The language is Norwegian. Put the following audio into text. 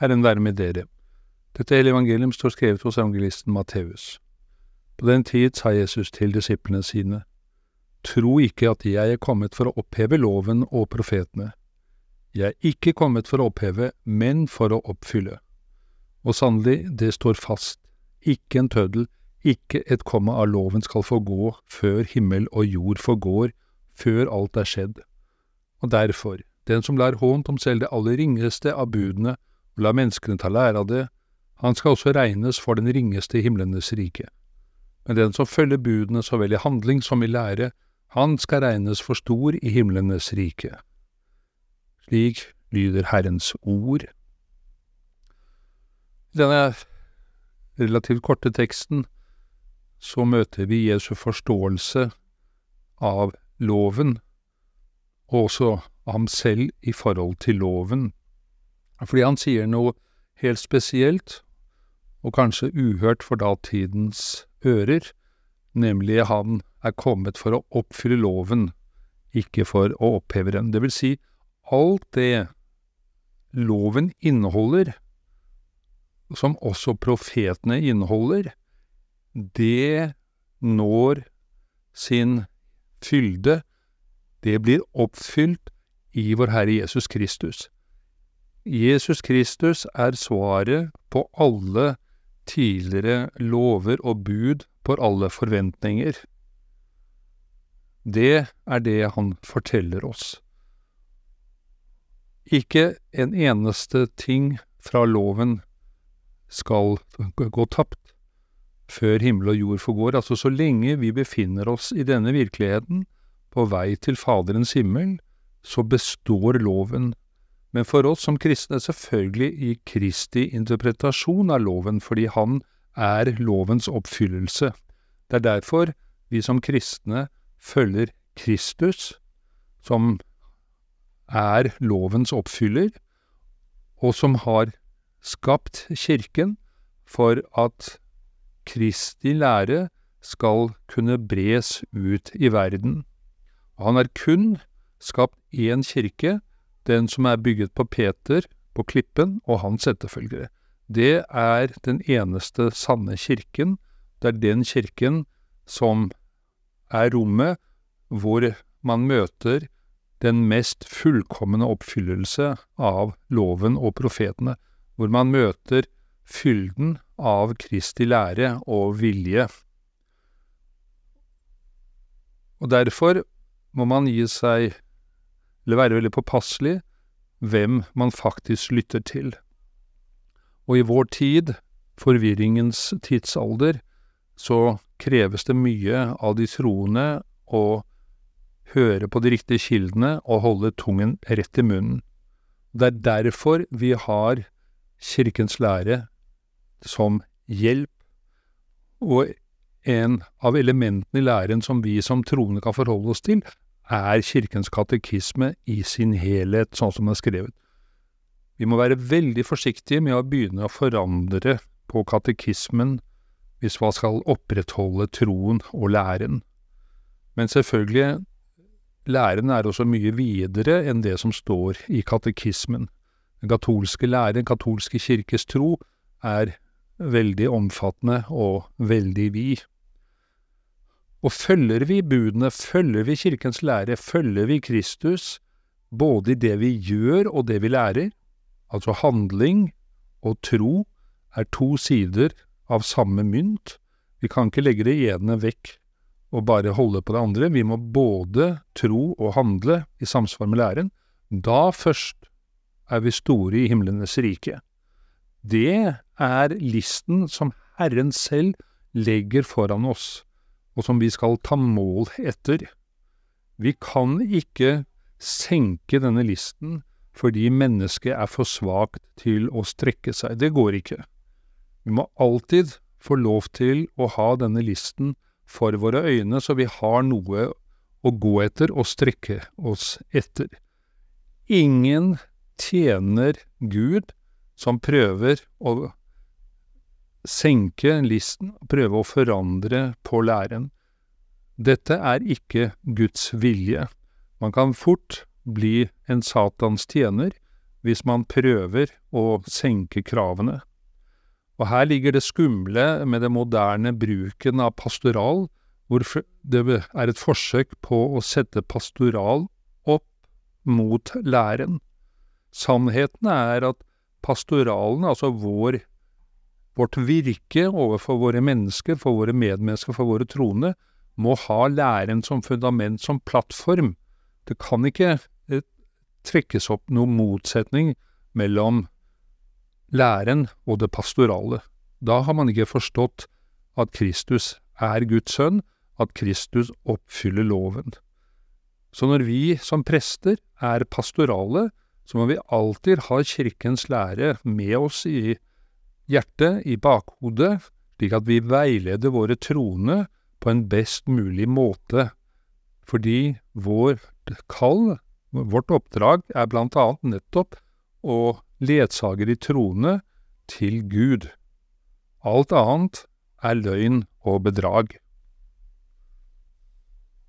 Herren være med dere. Dette hele evangelium står skrevet hos evangelisten Matteus. På den tid sa Jesus til disiplene sine, «Tro ikke at jeg er kommet for å oppheve loven og profetene. Jeg er ikke kommet for å oppheve, men for å oppfylle. Og sannelig, det står fast, ikke en tøddel, ikke et komma av loven skal forgå før himmel og jord forgår, før alt er skjedd. Og derfor, den som lar hånt om selv det aller ringeste av budene, og lar menneskene ta lære av det, han skal også regnes for den ringeste i himlenes rike. Men den som følger budene så vel i handling som i lære, han skal regnes for stor i himlenes rike. Slik lyder Herrens ord. I denne relativt korte teksten så møter vi Jesu forståelse av loven, og også ham selv i forhold til loven. Fordi han sier noe helt spesielt, og kanskje uhørt for datidens ører, nemlig han er kommet for å oppfylle loven, ikke for å oppheve den. Det vil si, alt det loven inneholder, som også profetene inneholder, det når sin fylde, det blir oppfylt i vår Herre Jesus Kristus. Jesus Kristus er svaret på alle tidligere lover og bud, på alle forventninger. Det er det han forteller oss. Ikke en eneste ting fra loven skal gå tapt før himmel og jord forgår. Altså så lenge vi befinner oss i denne virkeligheten, på vei til Faderens himmel, så består loven. Men for oss som kristne selvfølgelig i Kristi interpretasjon av loven, fordi han er lovens oppfyllelse. Det er derfor vi som kristne følger Kristus, som er lovens oppfyller, og som har skapt kirken for at Kristi lære skal kunne bres ut i verden. Og han har kun skapt en kirke, den som er bygget på Peter, på klippen, og hans etterfølgere. Det er den eneste sanne kirken. Det er den kirken som er rommet hvor man møter den mest fullkomne oppfyllelse av loven og profetene, hvor man møter fylden av Kristi lære og vilje. Og derfor må man gi seg, eller være veldig påpasselig, hvem man faktisk lytter til. Og i vår tid, forvirringens tidsalder, så kreves det mye av de troende å høre på de riktige kildene og holde tungen rett i munnen. Det er derfor vi har kirkens lære som hjelp, og en av elementene i læren som vi som troende kan forholde oss til, er kirkens katekisme i sin helhet, sånn som det er skrevet. Vi må være veldig forsiktige med å begynne å forandre på katekismen hvis man skal opprettholde troen og læren. Men selvfølgelig, læren er også mye videre enn det som står i katekismen. Den katolske lære, den katolske kirkes tro, er veldig omfattende og veldig vid. Og følger vi budene, følger vi kirkens lære, følger vi Kristus, både i det vi gjør og det vi lærer, altså handling og tro er to sider av samme mynt. Vi kan ikke legge det ene vekk og bare holde på det andre. Vi må både tro og handle i samsvar med læren. Da først er vi store i himlenes rike. Det er listen som Herren selv legger foran oss, og som vi skal ta mål etter. Vi kan ikke senke denne listen fordi mennesket er for svagt til å strekke seg. Det går ikke. Vi må alltid få lov til å ha denne listen for våre øyne, så vi har noe å gå etter og strekke oss etter. Ingen tjener Gud som prøver å senke listen, prøve å forandre på læren. Dette er ikke Guds vilje. Man kan fort bli en Satans tjener hvis man prøver å senke kravene. Og her ligger det skumle med den moderne bruken av pastoral, hvor det er et forsøk på å sette pastoral opp mot læren. Sannheten er at pastoralen, altså vårt virke overfor våre mennesker, for våre medmennesker, for våre troende, må ha læren som fundament, som plattform. Det kan ikke trekkes opp noen motsetning mellom læren og det pastorale. Da har man ikke forstått at Kristus er Guds sønn, at Kristus oppfyller loven. Så når vi som prester er pastorale, så må vi alltid ha kirkens lære med oss i hjertet, i bakhodet, slik at vi veileder våre troende på en best mulig måte. Fordi vårt kall, vårt oppdrag, er blant annet nettopp å ledsage de troende til Gud. Alt annet er løgn og bedrag.